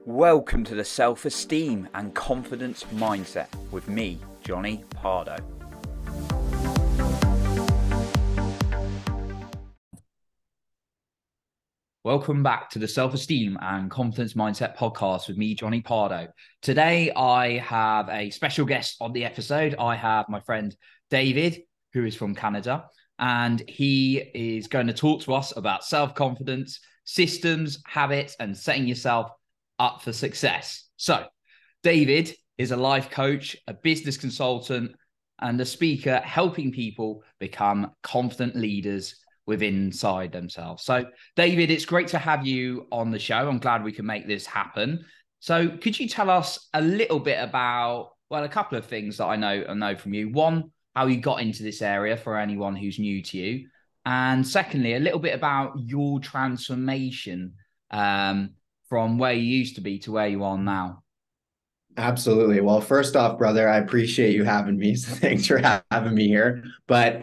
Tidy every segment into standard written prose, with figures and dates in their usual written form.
Welcome to the Self-Esteem and Confidence Mindset with me, Johnny Pardo. Welcome back to the Self-Esteem and Confidence Mindset podcast with me, Johnny Pardo. Today, I have a special guest on the episode. I have my friend David, who is from Canada, and he is going to talk to us about self-confidence, systems, habits, and setting yourself up for success. So, David is a life coach, a business consultant, and a speaker helping people become confident leaders inside themselves. So, David, it's great to have you on the show. I'm glad we can make this happen. So, could you tell us a little bit about, well, a couple of things that I know from you. One, how you got into this area for anyone who's new to you. And secondly, a little bit about your transformation from where you used to be to where you are now. Absolutely. Well, first off, brother, I appreciate you having me. So thanks for having me here. But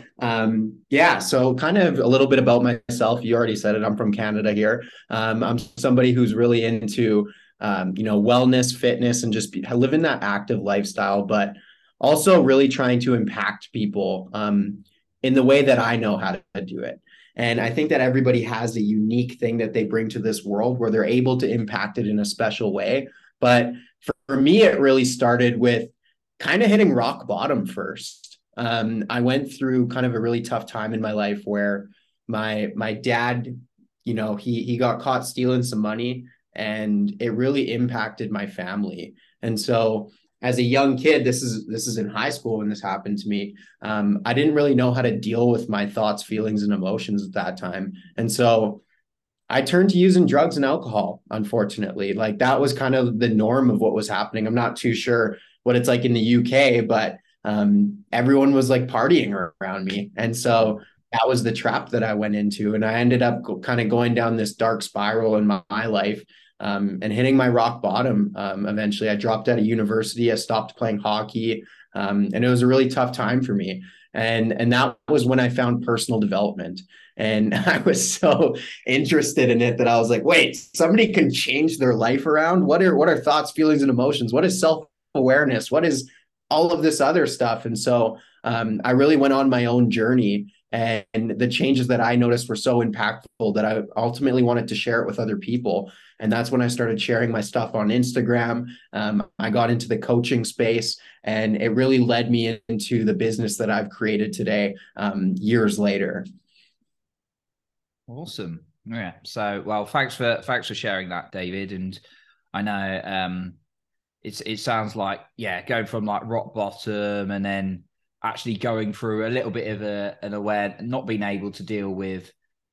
so kind of a little bit about myself. You already said it. I'm from Canada here. I'm somebody who's really into, wellness, fitness, and just living that active lifestyle, but also really trying to impact people in the way that I know how to do it. And I think that everybody has a unique thing that they bring to this world where they're able to impact it in a special way. But for me, it really started with kind of hitting rock bottom first. I went through kind of a really tough time in my life where my dad, he got caught stealing some money, and it really impacted my family. And so as a young kid, this is in high school when this happened to me. I didn't really know how to deal with my thoughts, feelings, and emotions at that time. And so I turned to using drugs and alcohol, unfortunately. Like that was kind of the norm of what was happening. I'm not too sure what it's like in the UK, but everyone was like partying around me. And so that was the trap that I went into. And I ended up kind of going down this dark spiral in my life and hitting my rock bottom. Eventually, I dropped out of university. I stopped playing hockey. And it was a really tough time for me. And that was when I found personal development. And I was so interested in it that I was like, wait, somebody can change their life around? What are thoughts, feelings, and emotions? What is self-awareness? What is all of this other stuff? And so I really went on my own journey. And the changes that I noticed were so impactful that I ultimately wanted to share it with other people. And that's when I started sharing my stuff on Instagram. I got into the coaching space, and it really led me into the business that I've created today, years later. Awesome. Yeah. So, well, thanks for sharing that, David. And I know it sounds like, yeah, going from like rock bottom and then actually going through a little bit of an aware, not being able to deal with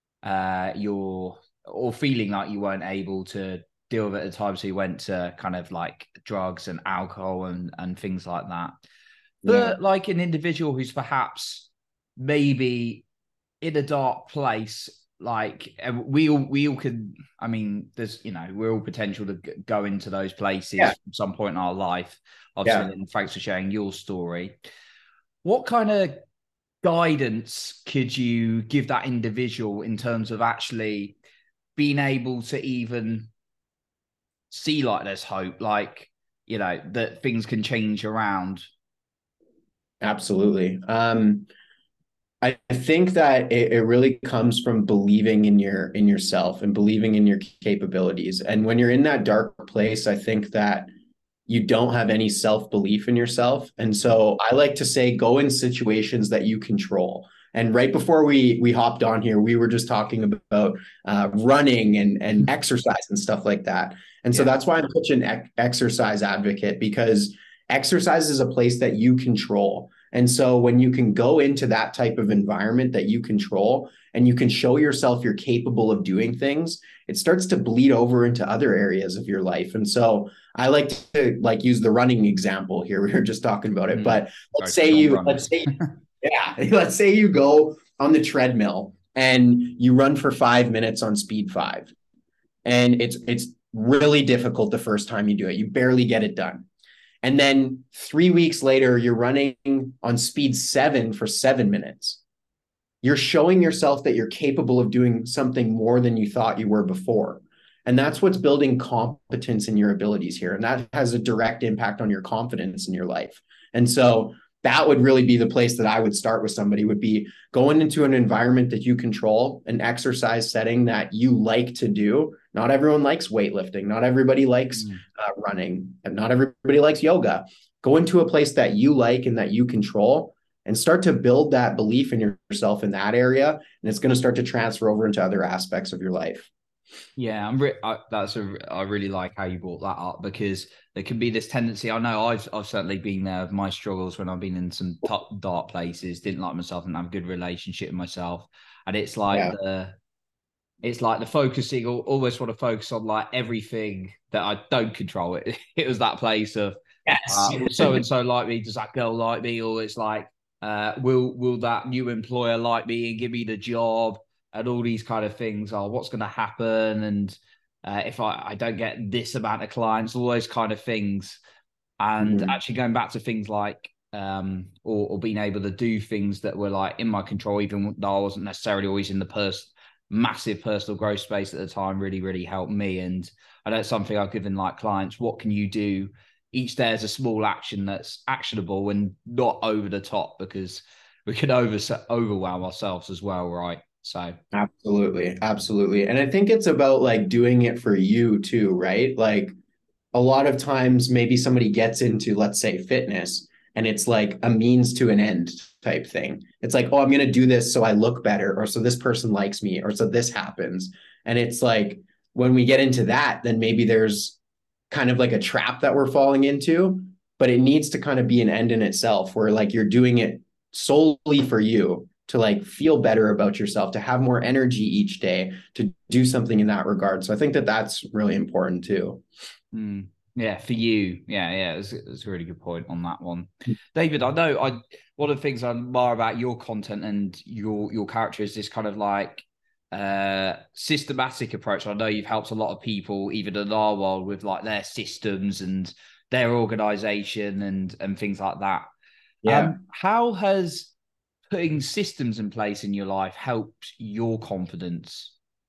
or feeling like you weren't able to deal with it at the time. So you went to kind of like drugs and alcohol and things like that. Yeah. But like an individual who's perhaps maybe in a dark place, like we all can, I mean, there's, we're all potential to go into those places Yeah. at some point in our life. Obviously, Yeah. and thanks for sharing your story. What kind of guidance could you give that individual in terms of actually being able to even see like there's hope, like, that things can change around? Absolutely. I think that it really comes from believing in yourself and believing in your capabilities. And when you're in that dark place, I think that you don't have any self-belief in yourself. And so I like to say, go in situations that you control. And right before we hopped on here, we were just talking about running and exercise and stuff like that. And so Yeah. that's why I'm such an exercise advocate, because exercise is a place that you control. And so when you can go into that type of environment that you control and you can show yourself you're capable of doing things, it starts to bleed over into other areas of your life. And so I like to use the running example here. We were just talking about it, but Focus on runners. let's say you go on the treadmill and you run for 5 minutes on speed 5. And it's really difficult the first time you do it. You barely get it done. And then 3 weeks later, you're running on speed 7 for 7 minutes. You're showing yourself that you're capable of doing something more than you thought you were before. And that's what's building competence in your abilities here. And that has a direct impact on your confidence in your life. And so that would really be the place that I would start with somebody, would be going into an environment that you control, an exercise setting that you like to do. Not everyone likes weightlifting. Not everybody likes running. And not everybody likes yoga. Go into a place that you like and that you control, and start to build that belief in yourself in that area. And it's going to start to transfer over into other aspects of your life. Yeah, I really like how you brought that up, because there can be this tendency. I know I've certainly been there with my struggles when I've been in some top dark places, didn't like myself, and have a good relationship with myself. And it's like the focusing, or almost want to focus on like everything that I don't control. It was that place of Yes. so and so like me, does that girl like me, or it's like will that new employer like me and give me the job, and all these kind of things are what's going to happen, and if I don't get this amount of clients, all those kind of things. And actually going back to things like or being able to do things that were like in my control, even though I wasn't necessarily always in the massive personal growth space at the time, really, really helped me. And I know it's something I've given like clients, what can you do each day as a small action that's actionable and not over the top, because we can overwhelm ourselves as well, right? So Absolutely. Absolutely. And I think it's about like doing it for you too, right? Like a lot of times maybe somebody gets into, let's say, fitness, and it's like a means to an end type thing. It's like, oh, I'm going to do this so I look better, or so this person likes me, or so this happens. And it's like when we get into that, then maybe there's kind of like a trap that we're falling into, but it needs to kind of be an end in itself, where like you're doing it solely for you, to like feel better about yourself, to have more energy each day, to do something in that regard. So I think that that's really important too. Yeah, for you. Yeah, it's a really good point on that one. David, I know one of the things I admire about your content and your character is this kind of like systematic approach. I know you've helped a lot of people, even in our world, with like their systems and their organization and things like that. Yeah. How has putting systems in place in your life helped your confidence?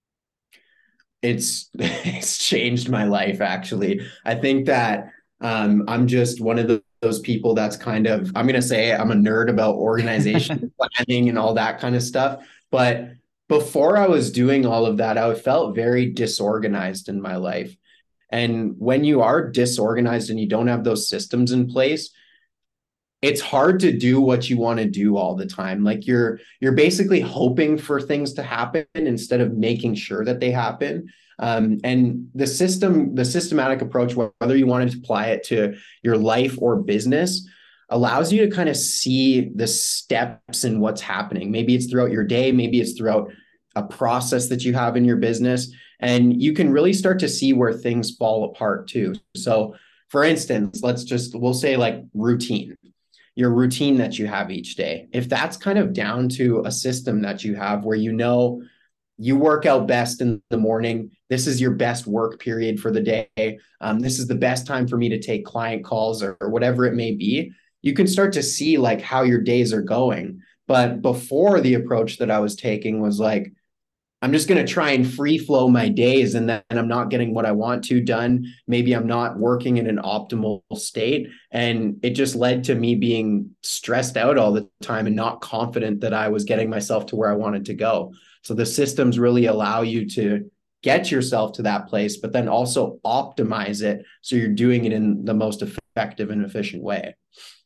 It's changed my life, actually. I think that I'm just one of those people that's kind of, I'm going to say I'm a nerd about organization, planning, and all that kind of stuff. But before I was doing all of that, I felt very disorganized in my life. And when you are disorganized and you don't have those systems in place, it's hard to do what you want to do all the time. Like you're basically hoping for things to happen instead of making sure that they happen. And the systematic approach, whether you wanted to apply it to your life or business, allows you to kind of see the steps in what's happening. Maybe it's throughout your day, maybe it's throughout a process that you have in your business, and you can really start to see where things fall apart too. So for instance, we'll say like routine, your routine that you have each day. If that's kind of down to a system that you have where you know you work out best in the morning, this is your best work period for the day. This is the best time for me to take client calls, or whatever it may be. You can start to see like how your days are going. But before, the approach that I was taking was like, I'm just going to try and free flow my days, and then I'm not getting what I want to done. Maybe I'm not working in an optimal state. And it just led to me being stressed out all the time and not confident that I was getting myself to where I wanted to go. So the systems really allow you to get yourself to that place, but then also optimize it so you're doing it in the most effective and efficient way.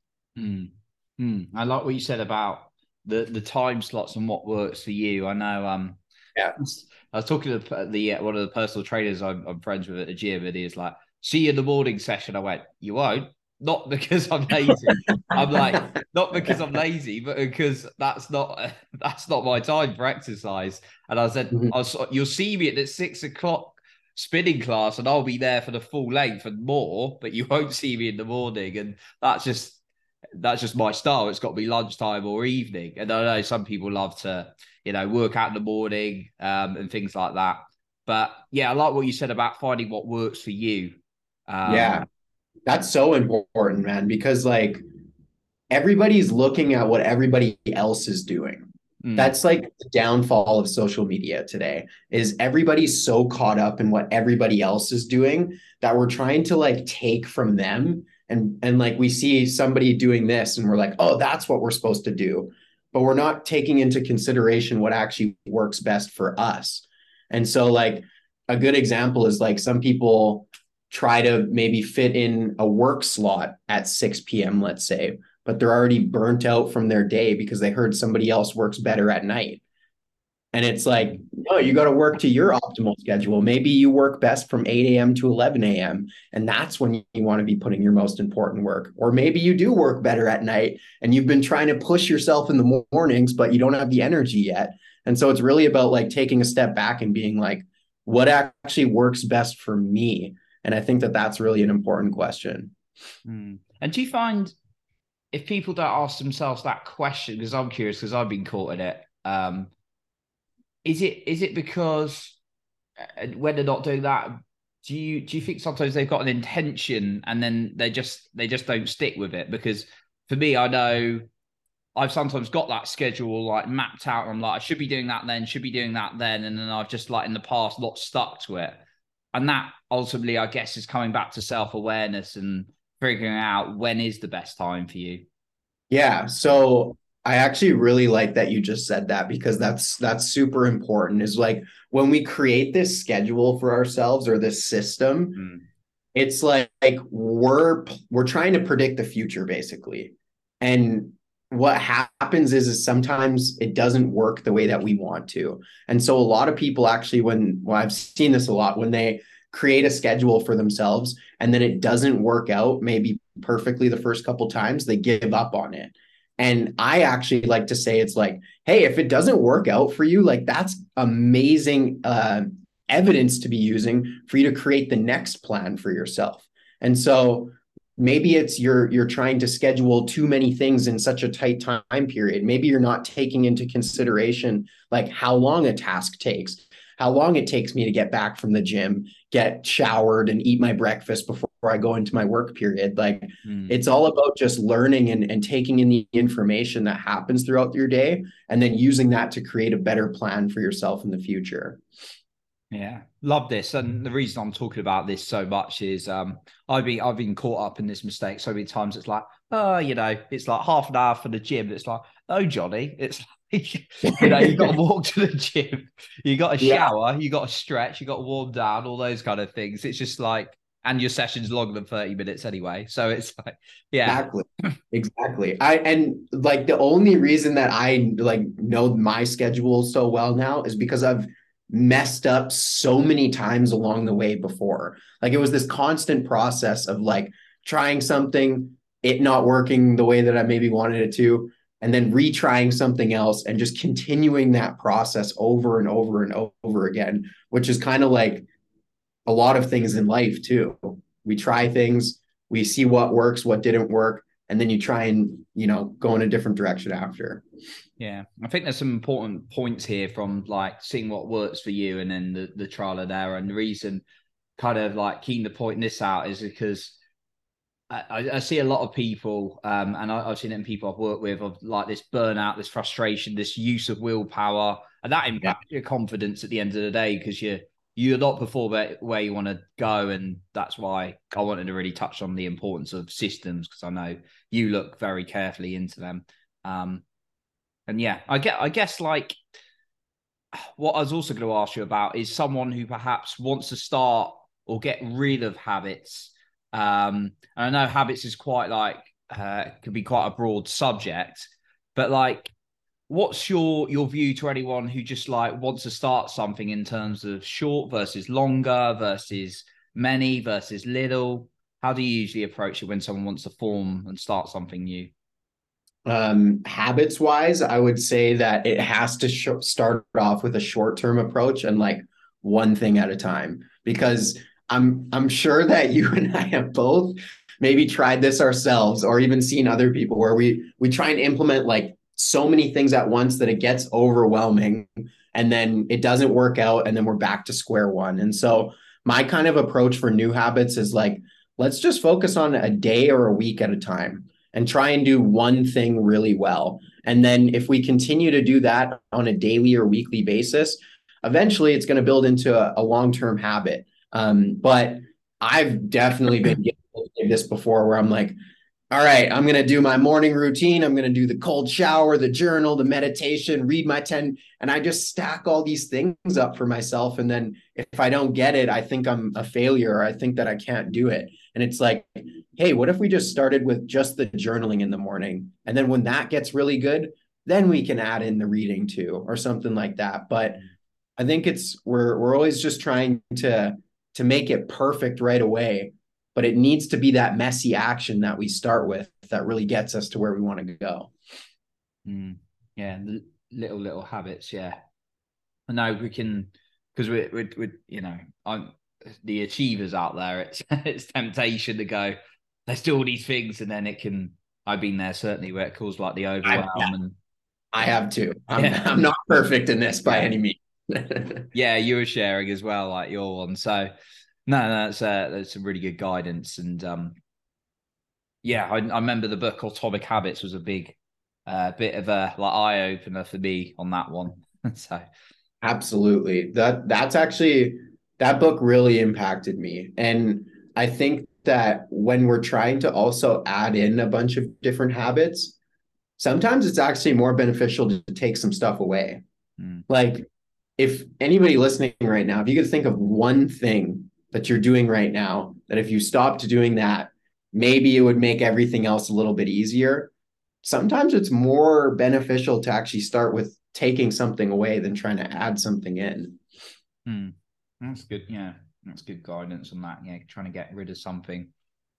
I like what you said about the time slots and what works for you. I know Yeah. I was talking to the one of the personal trainers I'm friends with at the gym, and he's like, "See you in the morning session." I went, "You won't." Not because I'm lazy. I'm like, not because I'm lazy, but because that's not my time for exercise. And I said, you'll see me at the 6 o'clock spinning class, and I'll be there for the full length and more, but you won't see me in the morning. And that's just my style. It's got to be lunchtime or evening. And I know some people love to, work out in the morning and things like that. But yeah, I like what you said about finding what works for you. Yeah. That's so important, man, because like everybody's looking at what everybody else is doing. Mm. That's like the downfall of social media today is everybody's so caught up in what everybody else is doing that we're trying to like take from them and like we see somebody doing this and we're like, "Oh, that's what we're supposed to do." But we're not taking into consideration what actually works best for us. And so like a good example is like some people try to maybe fit in a work slot at 6 p.m., let's say, but they're already burnt out from their day because they heard somebody else works better at night. And it's like, no, you got to work to your optimal schedule. Maybe you work best from 8 a.m. to 11 a.m. And that's when you want to be putting your most important work. Or maybe you do work better at night and you've been trying to push yourself in the mornings, but you don't have the energy yet. And so it's really about like taking a step back and being like, what actually works best for me? And I think that that's really an important question. Mm. And do you find if people don't ask themselves that question, because I'm curious, because I've been caught in it, is it because when they're not doing that, do you think sometimes they've got an intention and then they just don't stick with it? Because for me, I know I've sometimes got that schedule like mapped out. And I'm like, I should be doing that then, should be doing that then. And then I've just like in the past not stuck to it. And that ultimately, I guess, is coming back to self-awareness and figuring out when is the best time for you. Yeah, so I actually really like that you just said that because that's super important is like when we create this schedule for ourselves or this system, Mm. it's like we're trying to predict the future basically. And what happens is sometimes it doesn't work the way that we want to. And so a lot of people actually well, I've seen this a lot when they create a schedule for themselves and then it doesn't work out maybe perfectly the first couple times, they give up on it. And I actually like to say it's like, hey, if it doesn't work out for you, like that's amazing evidence to be using for you to create the next plan for yourself. And so maybe it's you're trying to schedule too many things in such a tight time period. Maybe you're not taking into consideration like how long a task takes, how long it takes me to get back from the gym, get showered and eat my breakfast before I go into my work period. Like Mm. it's all about just learning and taking in the information that happens throughout your day and then using that to create a better plan for yourself in the future. Yeah, love this. And the reason I'm talking about this so much is I've been caught up in this mistake so many times. It's like, oh, it's like half an hour for the gym. It's like, oh, Johnny, it's like, you got to walk to the gym, you got to Yeah, shower, you got to stretch, you got to warm down, all those kind of things. It's just like, and your session's longer than 30 minutes anyway. So it's like, yeah. exactly. Exactly. And like the only reason that I like know my schedule so well now is because I've messed up so many times along the way before. Like it was this constant process of like trying something, it not working the way that I maybe wanted it to, and then retrying something else and just continuing that process over and over and over again, which is kind of like a lot of things in life too. We try things, we see what works, what didn't work, and then you try and, go in a different direction after. Yeah, I think there's some important points here from like seeing what works for you and then the trial and error. And the reason kind of like keen to point this out is because I see a lot of people, and I've seen it in people I've worked with, of like this burnout, this frustration, this use of willpower, and that Yeah. impacts your confidence at the end of the day because you're not performing where you want to go, and that's why I wanted to really touch on the importance of systems because I know you look very carefully into them. And yeah, I guess like what I was also going to ask you about is someone who perhaps wants to start or get rid of habits. And I know habits is quite like could be quite a broad subject, but like, what's your view to anyone who just like wants to start something in terms of short versus longer versus many versus little? How do you usually approach it when someone wants to form and start something new? Habits wise, I would say that it has to start off with a short term approach and like one thing at a time because I'm sure that you and I have both maybe tried this ourselves or even seen other people where we try and implement like so many things at once that it gets overwhelming and then it doesn't work out and then we're back to square one. And so my kind of approach for new habits is like let's just focus on a day or a week at a time. and try and do one thing really well. And then if we continue to do that on a daily or weekly basis, eventually it's going to build into a long-term habit. But I've definitely been guilty of this before where I'm like, all right, I'm going to do my morning routine. I'm going to do the cold shower, the journal, the meditation, read my 10, and I just stack all these things up for myself. And then if I don't get it, I think I'm a failure, or I think that I can't do it. And it's like, hey, what if we just started with just the journaling in the morning? And then when that gets really good, then we can add in the reading too, or something like that. But I think we're always just trying to make it perfect right away, but it needs to be that messy action that we start with that really gets us to where we want to go. Yeah, the little habits. Yeah, I know we can, because we're I'm the achievers out there. It's temptation to go, let's do all these things, and then it can. I've been there certainly where it caused like the overwhelm, and I have too. I'm not perfect in this by any means. Yeah, you were sharing as well, like your one. So no, that's some really good guidance. And I remember the book Atomic Habits was a big bit of a like eye opener for me on that one. So absolutely. That's actually, that book really impacted me. And I think that when we're trying to also add in a bunch of different habits, sometimes it's actually more beneficial to take some stuff away. Like, if anybody listening right now, if you could think of one thing that you're doing right now, that if you stopped doing that, maybe it would make everything else a little bit easier. Sometimes it's more beneficial to actually start with taking something away than trying to add something in. That's good. Yeah, that's good guidance on that. Yeah, trying to get rid of something.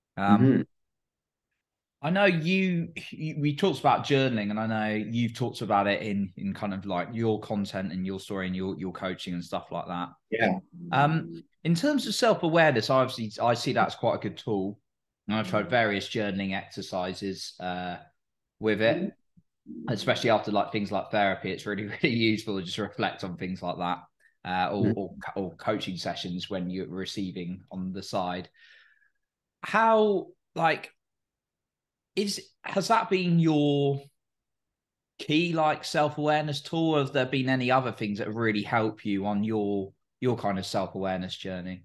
I know we talked about journaling, and I know you've talked about it in kind of like your content and your story and your coaching and stuff like that. Yeah. In terms of self-awareness, obviously I see that as quite a good tool. And I've tried various journaling exercises with it, especially after like things like therapy. It's really, really useful to just reflect on things like that, or coaching sessions when you're receiving on the side. How like has that been your key like self-awareness tool, or have there been any other things that really help you on your kind of self-awareness journey?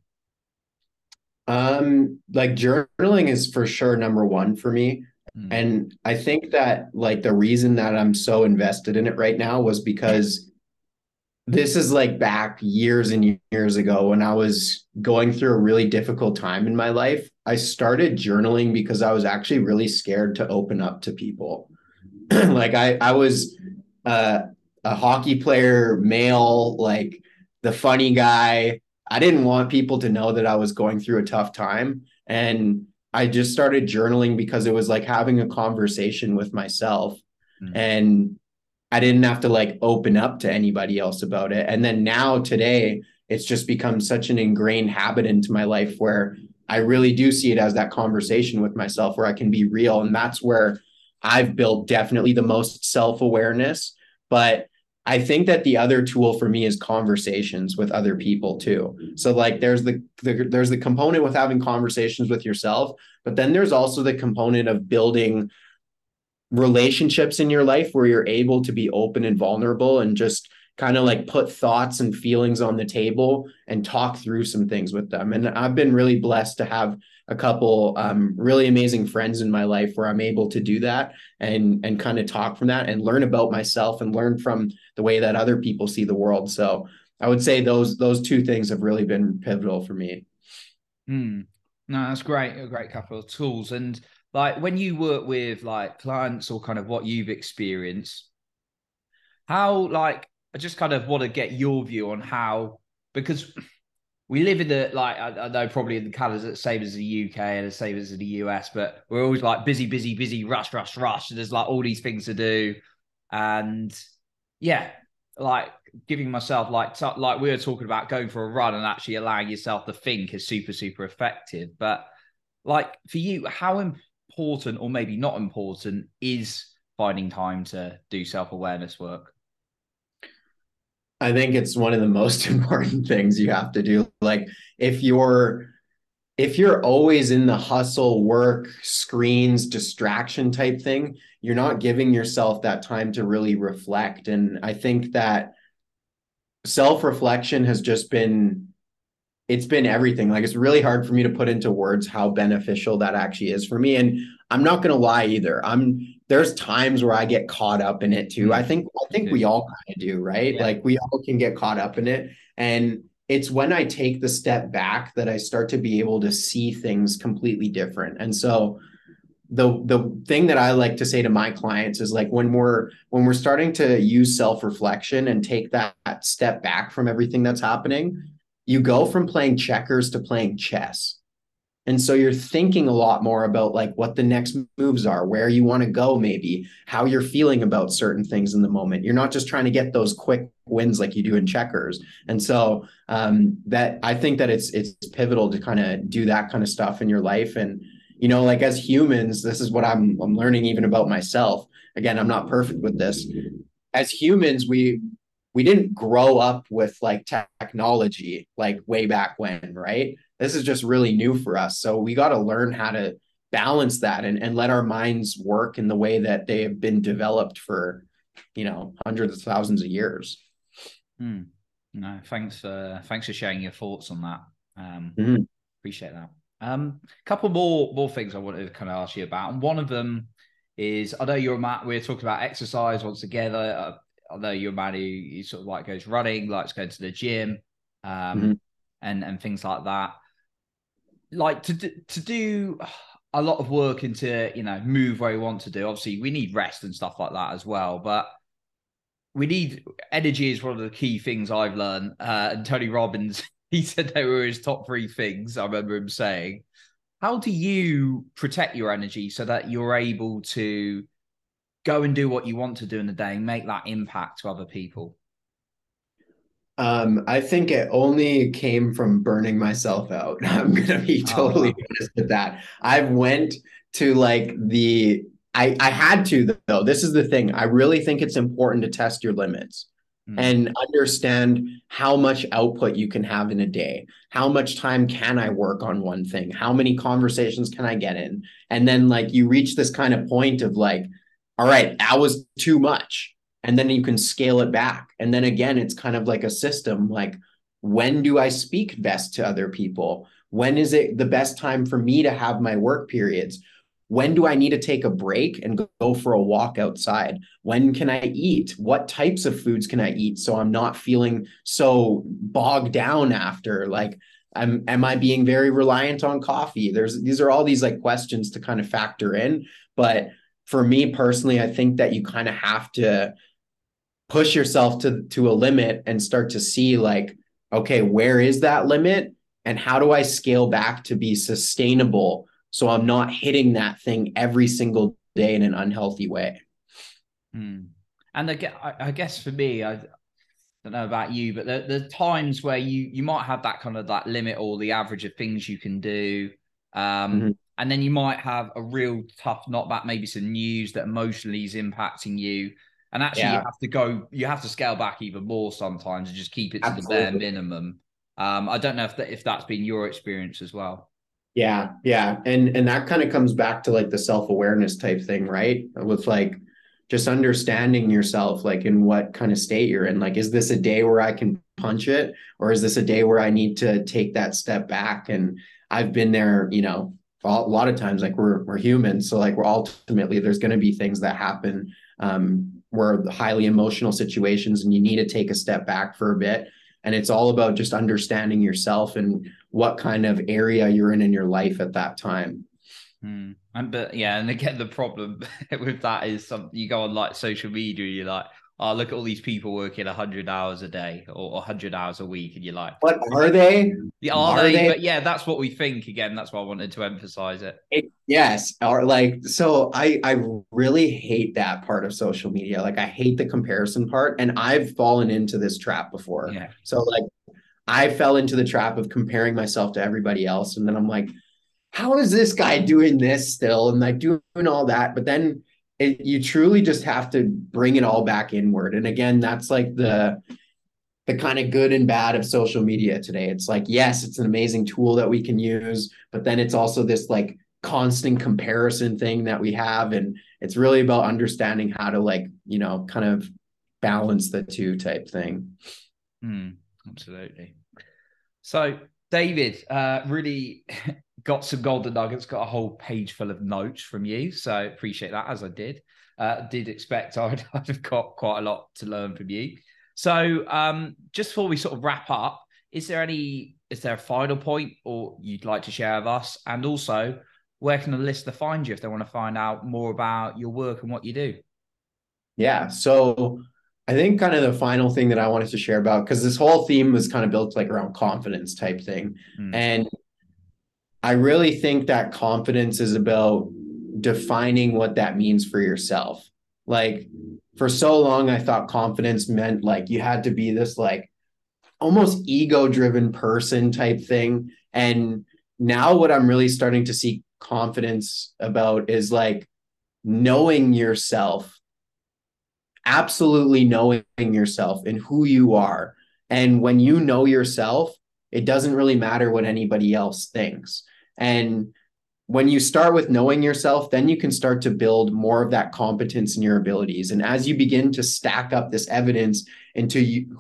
Like journaling is for sure number one for me. And I think that like the reason that I'm so invested in it right now was because this is like back years and years ago when I was going through a really difficult time in my life. I started journaling because I was actually really scared to open up to people. Like I was a hockey player, male, like the funny guy. I didn't want people to know that I was going through a tough time. And I just started journaling because it was like having a conversation with myself. And I didn't have to like open up to anybody else about it. And then now today, it's just become such an ingrained habit into my life where I really do see it as that conversation with myself where I can be real. And that's where I've built definitely the most self-awareness. But I think that the other tool for me is conversations with other people too. So like there's the component with having conversations with yourself, but then there's also the component of building relationships in your life where you're able to be open and vulnerable and just kind of like put thoughts and feelings on the table and talk through some things with them. And I've been really blessed to have a couple really amazing friends in my life where I'm able to do that and kind of talk from that and learn about myself and learn from the way that other people see the world. So I would say those two things have really been pivotal for me. No, that's great. A great couple of tools. And like when you work with like clients or kind of what you've experienced, how like I just kind of want to get your view on how, because we live in the like I know probably in the colours the same as the UK and the same as the US, but we're always like busy, rush. And there's like all these things to do, and yeah, like giving myself like we were talking about going for a run and actually allowing yourself to think is super effective. But like for you, how important or maybe not important is finding time to do self-awareness work? I think it's one of the most important things you have to do. Like if you're if you're always in the hustle, work, screens, distraction type thing, you're not giving yourself that time to really reflect. And I think that self-reflection has just been, it's been everything. Like it's really hard for me to put into words how beneficial that actually is for me. And I'm not going to lie either. There's times where I get caught up in it too. I think we all kind of do, right? Yeah. Like we all can get caught up in it. And it's when I take the step back that I start to be able to see things completely different. And so the thing that I like to say to my clients is like when we're starting to use self-reflection and take that step back from everything that's happening, you go from playing checkers to playing chess. And so you're thinking a lot more about like what the next moves are, where you want to go, maybe how you're feeling about certain things in the moment. You're not just trying to get those quick wins like you do in checkers. And so that I think that it's pivotal to kind of do that kind of stuff in your life. And like as humans, this is what I'm learning even about myself. Again, I'm not perfect with this. As humans, we didn't grow up with like technology like way back when, right? This is just really new for us. So we got to learn how to balance that and let our minds work in the way that they have been developed for, hundreds of thousands of years. No, thanks for sharing your thoughts on that. Mhm. Appreciate that. A couple more things I wanted to kind of ask you about, and one of them is, I know you're a man. We're talking about exercise all together. I know you're a man who sort of like goes running, likes going to the gym, Mhm. and things like that. Like to do a lot of work into move where we want to do. Obviously, we need rest and stuff like that as well, but we need energy is one of the key things I've learned. And Tony Robbins, he said they were his top three things. I remember him saying, how do you protect your energy so that you're able to go and do what you want to do in the day and make that impact to other people? I think it only came from burning myself out. I'm gonna be Oh, totally wow. honest with that. I went to like I had to though. This is the thing. I really think it's important to test your limits Mm, and understand how much output you can have in a day. How much time can I work on one thing? How many conversations can I get in? And then like you reach this kind of point of like, all right, that was too much, and then you can scale it back. And then again, it's kind of like a system. Like, when do I speak best to other people? When is it the best time for me to have my work periods? When do I need to take a break and go for a walk outside? When can I eat? What types of foods can I eat so I'm not feeling so bogged down after? Like, am I being very reliant on coffee? These are all these like questions to kind of factor in. But for me personally, I think that you kind of have to push yourself to a limit and start to see like, okay, where is that limit and how do I scale back to be sustainable so I'm not hitting that thing every single day in an unhealthy way. mm. And I guess for me, I don't know about you, but the times where you might have that kind of that limit or the average of things you can do. Mm-hmm. And then you might have a real tough knockback, maybe some news that emotionally is impacting you. And actually Yeah, you have to scale back even more sometimes and just keep it to the bare absolutely. minimum. I don't know if that's been your experience as well. Yeah, yeah. And that kind of comes back to like the self-awareness type thing, right? With like just understanding yourself, like in what kind of state you're in. Like, is this a day where I can punch it, or is this a day where I need to take that step back? And I've been there, a lot of times, like we're humans. So like we're ultimately there's going to be things that happen where the highly emotional situations and you need to take a step back for a bit. And it's all about just understanding yourself and what kind of area you're in your life at that time. But yeah, and again, the problem with that is something you go on like social media, you're like, oh, look at all these people working 100 hours a day or 100 hours a week, and you're like, What are they? yeah, are Are they? they? But yeah, that's what we think. Again, that's why I wanted to emphasize it. Yes. Or like, so I really hate that part of social media. Like I hate the comparison part. And I've fallen into this trap before. Yeah. So like I fell into the trap of comparing myself to everybody else. And then I'm like, how is this guy doing this still and like doing all that? But then you truly just have to bring it all back inward. And again, that's like the kind of good and bad of social media today. It's like, yes, it's an amazing tool that we can use, but then it's also this like constant comparison thing that we have. And it's really about understanding how to like, kind of balance the two type thing. Absolutely. So David, really got some golden nuggets, got a whole page full of notes from you. So appreciate that, as I did. Did expect I'd have got quite a lot to learn from you. So just before we sort of wrap up, is there a final point or you'd like to share with us? And also, where can the listener find you if they want to find out more about your work and what you do? Yeah. So I think kind of the final thing that I wanted to share about, because this whole theme was kind of built like around confidence type thing. And I really think that confidence is about defining what that means for yourself. Like for so long, I thought confidence meant like you had to be this like almost ego driven person type thing. And now what I'm really starting to see confidence about is like knowing yourself, absolutely knowing yourself and who you are. And when you know yourself, it doesn't really matter what anybody else thinks. And when you start with knowing yourself, then you can start to build more of that competence in your abilities. And as you begin to stack up this evidence into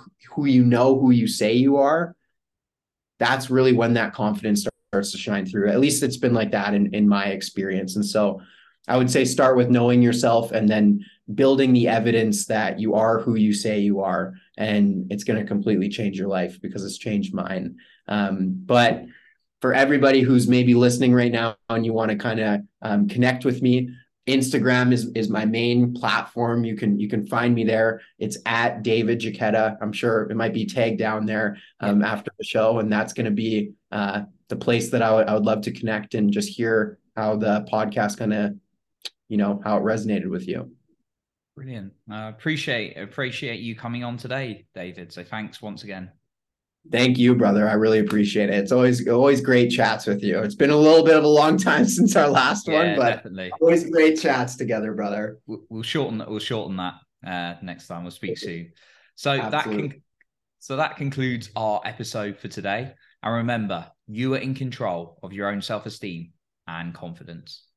who you say you are, that's really when that confidence starts to shine through. At least it's been like that in my experience. And so I would say start with knowing yourself and then building the evidence that you are who you say you are. And it's going to completely change your life because it's changed mine. But for everybody who's maybe listening right now and you want to kind of connect with me, Instagram is my main platform. You can find me there. It's at David Jaquetta. I'm sure it might be tagged down there after the show, and that's going to be the place that I would love to connect and just hear how the podcast kind of, how it resonated with you. Brilliant. Appreciate you coming on today, David. So thanks once again. Thank you, brother. I really appreciate it. It's always great chats with you. It's been a little bit of a long time since our last one, but definitely. Always great chats together, brother. We'll shorten that next time. We'll speak soon. So that concludes our episode for today. And remember, you are in control of your own self-esteem and confidence.